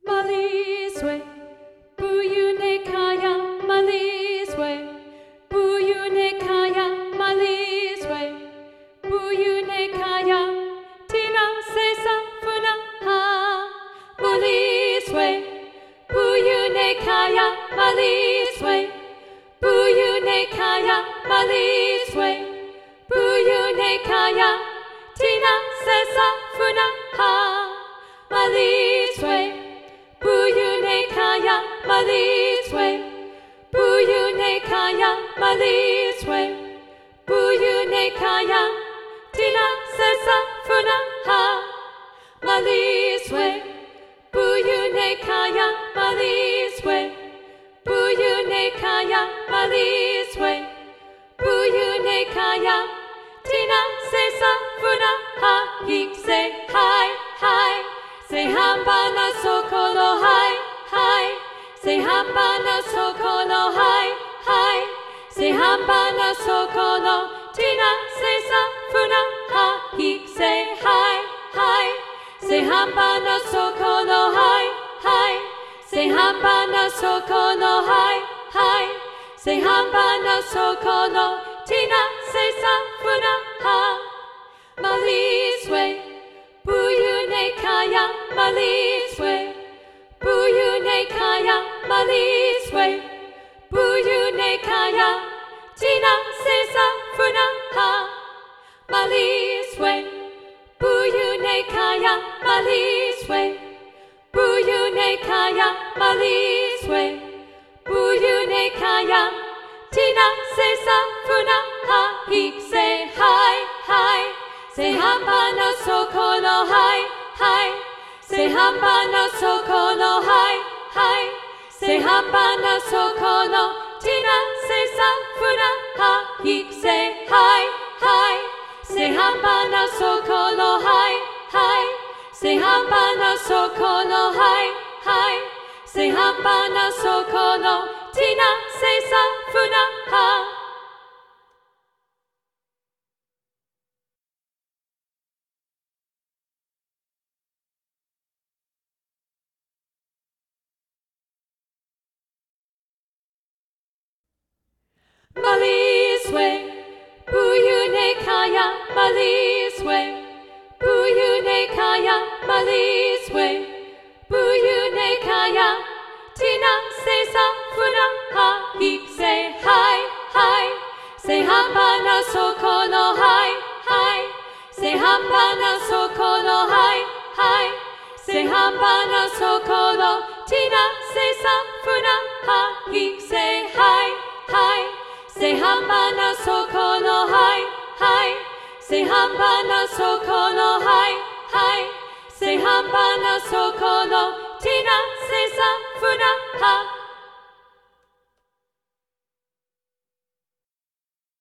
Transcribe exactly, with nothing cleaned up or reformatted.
Maliswe, Buyune Kaya, Maliswe, Buyune Kaya, Maliswe, Buyune Kaya, Tina Sesa Funa Ha, Maliswe, Buyune Kaya, Maliswe, Buyune Kaya, Maliswe, Buyune Kaya, Tina Sesa Funa Ha, Maliswe, Buyune Kaya, Maliswe, Buyune Kaya, Maliswe, Buyune Kaya, Tina Sesa Funa Ha, Maliswe, Buyune Kaya, Maliswe, Buyune Kaya, Maliswe, Buyune Kaya, Tina Sesa Funa Ha, Hik say hi, hi. Say hambana sokolo hi, hi. Say hambana sokolo hi, hi. Say hambana sokolo. Tina sesa funa ha, hik say hi, hi. Say hambana sokolo hi, hi. Say hambana sokolo hi, hi. Say hambana sokolo. Tina sesa funa ha. Maliswe, Buyune Kaya, Maliswe, Buyune Kaya, Maliswe, Buyune Kaya, Tina Sesa Funa Ha, Maliswe, Buyune Kaya, Maliswe, Buyune Kaya, Maliswe, Buyune Kaya, Tina Sesa Funa Ha, Hik say hi, hi. Say hambana sokolo hi, hi. Say hambana sokolo hi, hi. Say hambana sokolo. Tina sesa funa ha, hik say hi, hi. Say hambana sokolo hi, hi. Say hambana sokolo hi, hi. Say hambana sokolo. Tina sesa funa ha. Maliswe, Buyune Kaya, Maliswe, Buyune Kaya, Maliswe, Buyune Kaya, Tina Sesa Funa Ha, Hik say hi, hi. Say hambana sokolo hi, hi. Say hambana sokolo hi, hi. Say hambana sokolo. Tina Sesa Funa Ha, Hik say hi, hi. Say hambana sokolo hi, hi. Say hambana sokolo hi, hi. Say hambana sokolo. Tina sesa funa ha.